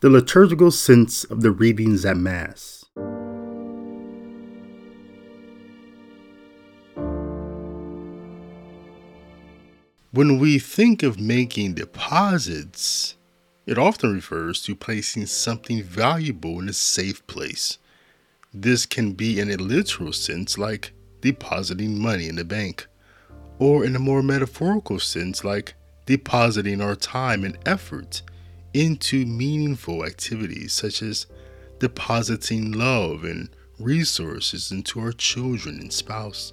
the liturgical sense of the readings at Mass. When we think of making deposits, it often refers to placing something valuable in a safe place. This can be in a literal sense, like depositing money in the bank, or in a more metaphorical sense, like depositing our time and effort into meaningful activities, such as depositing love and resources into our children and spouse.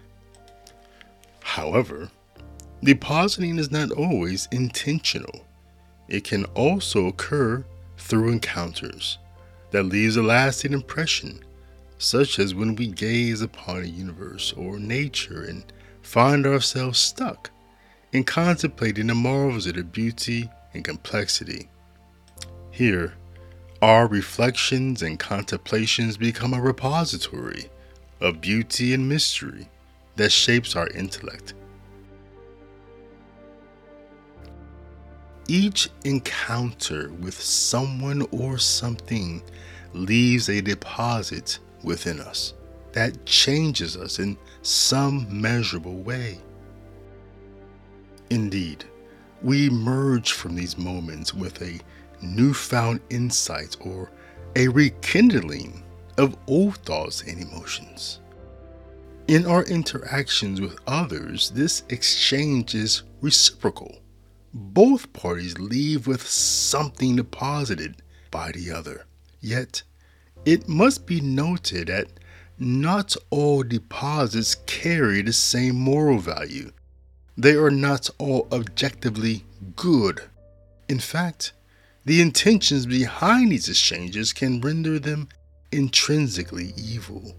However, depositing is not always intentional. It can also occur through encounters that leaves a lasting impression, such as when we gaze upon a universe or nature and find ourselves stuck in contemplating the marvels of their beauty and complexity. Here, our reflections and contemplations become a repository of beauty and mystery that shapes our intellect. Each encounter with someone or something leaves a deposit within us that changes us in some measurable way. Indeed, we emerge from these moments with a newfound insight or a rekindling of old thoughts and emotions. In our interactions with others, this exchange is reciprocal. Both parties leave with something deposited by the other. Yet, it must be noted that not all deposits carry the same moral value. They are not all objectively good. In fact, the intentions behind these exchanges can render them intrinsically evil.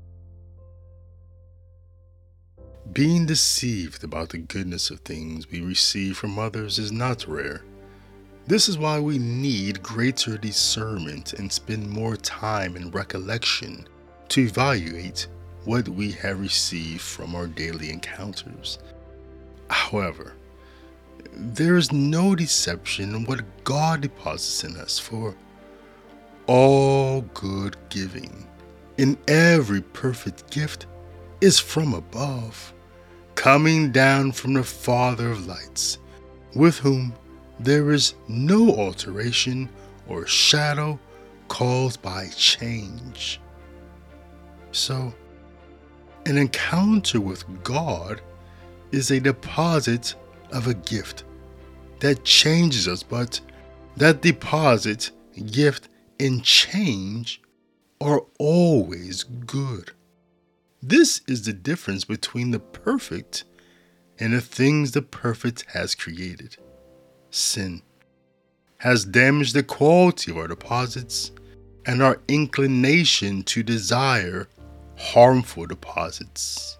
Being deceived about the goodness of things we receive from others is not rare. This is why we need greater discernment and spend more time in recollection to evaluate what we have received from our daily encounters. However, there is no deception in what God deposits in us, for all good giving in every perfect gift is from above, coming down from the Father of lights, with whom there is no alteration or shadow caused by change. So, an encounter with God is a deposit of a gift that changes us, but that deposit, gift, and change are always good. This is the difference between the perfect and the things the perfect has created. Sin has damaged the quality of our deposits and our inclination to desire harmful deposits.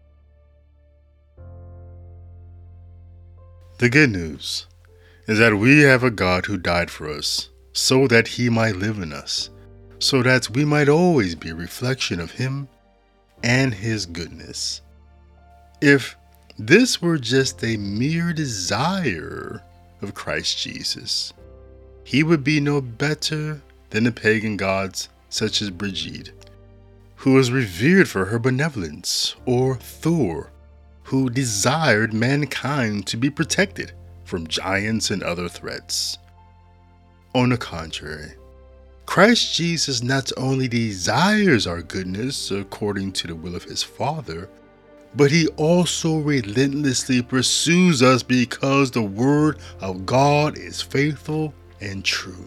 The good news is that we have a God who died for us so that He might live in us, so that we might always be a reflection of Him and His goodness. If this were just a mere desire of Christ Jesus, He would be no better than the pagan gods such as Brigitte, who was revered for her benevolence, or Thor, who desired mankind to be protected from giants and other threats. On the contrary, Christ Jesus not only desires our goodness according to the will of His Father, but He also relentlessly pursues us because the Word of God is faithful and true.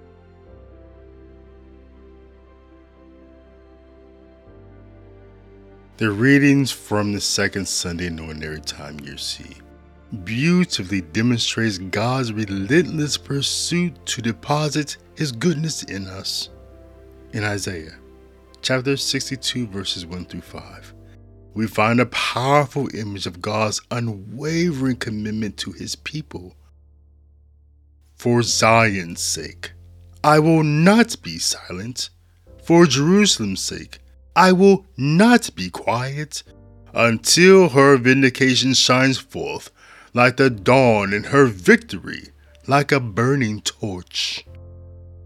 The readings from the second Sunday in Ordinary Time Year C beautifully demonstrates God's relentless pursuit to deposit His goodness in us. In Isaiah chapter 62 verses 1 through 5, we find a powerful image of God's unwavering commitment to His people. For Zion's sake, I will not be silent. For Jerusalem's sake, I will not be quiet until her vindication shines forth like the dawn and her victory like a burning torch.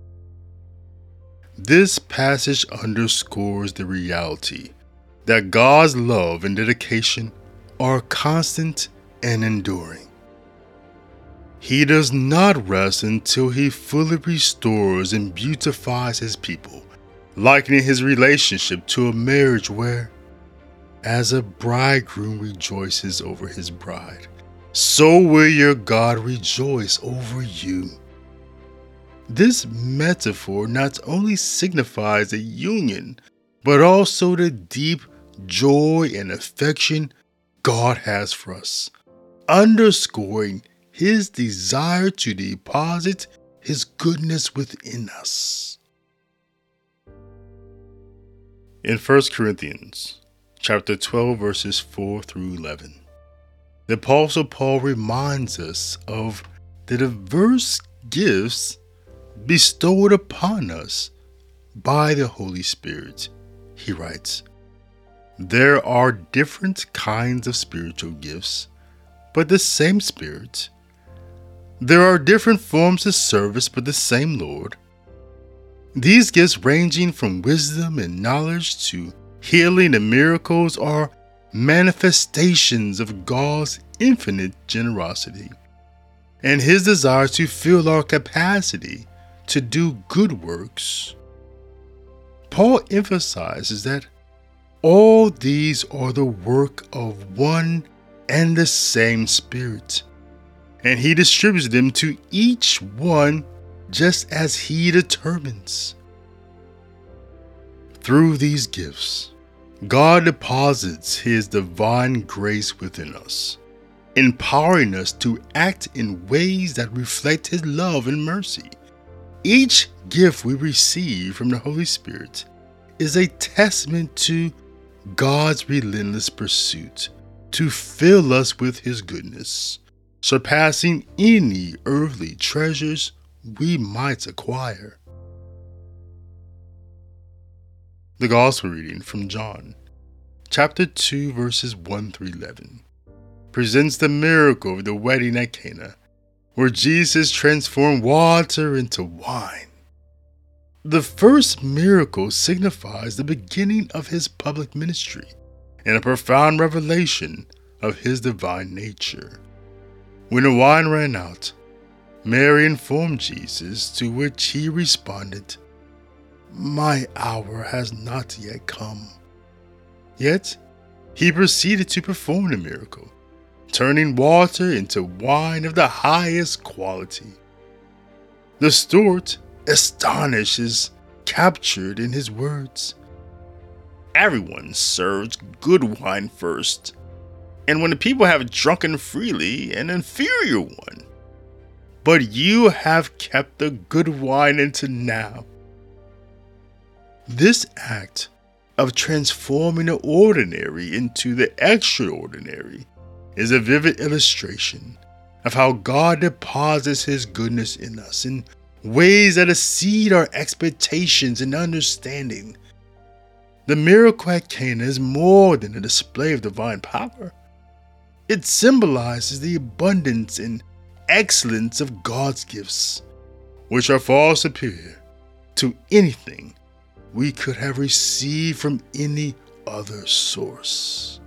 This passage underscores the reality that God's love and dedication are constant and enduring. He does not rest until He fully restores and beautifies His people, likening His relationship to a marriage where, as a bridegroom rejoices over his bride, so will your God rejoice over you. This metaphor not only signifies a union, but also the deep joy and affection God has for us, underscoring His desire to deposit His goodness within us. In 1 Corinthians chapter 12, verses 4 through 11, the Apostle Paul reminds us of the diverse gifts bestowed upon us by the Holy Spirit. He writes, "There are different kinds of spiritual gifts, but the same Spirit. There are different forms of service, but the same Lord. These gifts, ranging from wisdom and knowledge to healing and miracles, are manifestations of God's infinite generosity and His desire to fill our capacity to do good works." Paul emphasizes that all these are the work of one and the same Spirit, and He distributes them to each one just as He determines. Through these gifts, God deposits His divine grace within us, empowering us to act in ways that reflect His love and mercy. Each gift we receive from the Holy Spirit is a testament to God's relentless pursuit to fill us with His goodness, surpassing any earthly treasures we might acquire. The Gospel reading from John, chapter 2, verses 1 through 11, presents the miracle of the wedding at Cana, where Jesus transformed water into wine. The first miracle signifies the beginning of His public ministry and a profound revelation of His divine nature. When the wine ran out, Mary informed Jesus, to which He responded, "My hour has not yet come." Yet, He proceeded to perform the miracle, turning water into wine of the highest quality. The steward, astonished, is captured in His words. "Everyone serves good wine first, and when the people have drunken freely, an inferior one. But you have kept the good wine until now." This act of transforming the ordinary into the extraordinary is a vivid illustration of how God deposits His goodness in us in ways that exceed our expectations and understanding. The miracle at Cana is more than a display of divine power. It symbolizes the abundance and excellence of God's gifts, which are far superior to anything we could have received from any other source.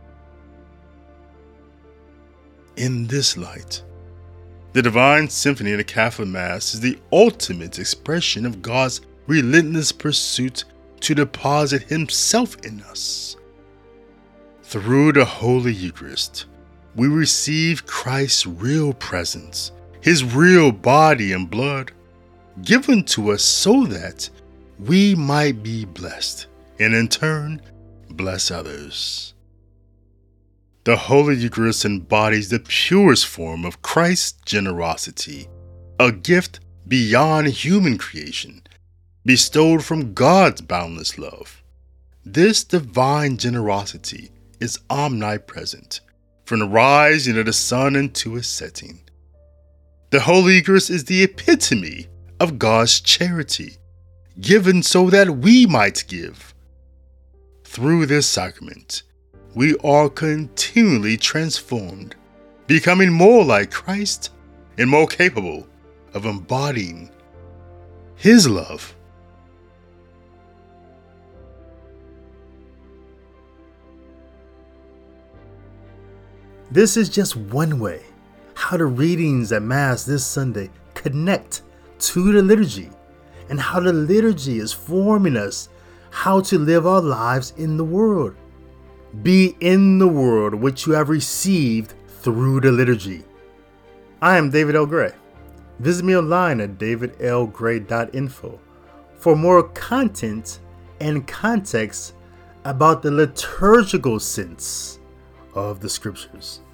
In this light, the Divine Symphony of the Catholic Mass is the ultimate expression of God's relentless pursuit to deposit Himself in us. Through the Holy Eucharist, we receive Christ's real presence, His real body and blood, given to us so that we might be blessed, and in turn, bless others. The Holy Eucharist embodies the purest form of Christ's generosity, a gift beyond human creation, bestowed from God's boundless love. This divine generosity is omnipresent, from the rising of the sun into its setting. The Holy Eucharist is the epitome of God's charity, given so that we might give. Through this sacrament, we are continually transformed, becoming more like Christ and more capable of embodying His love. This is just one way how the readings at Mass this Sunday connect to the liturgy and how the liturgy is forming us how to live our lives in the world. Be in the world which you have received through the liturgy. I am David L. Gray. Visit me online at davidlgray.info for more content and context about the liturgical sense of the scriptures.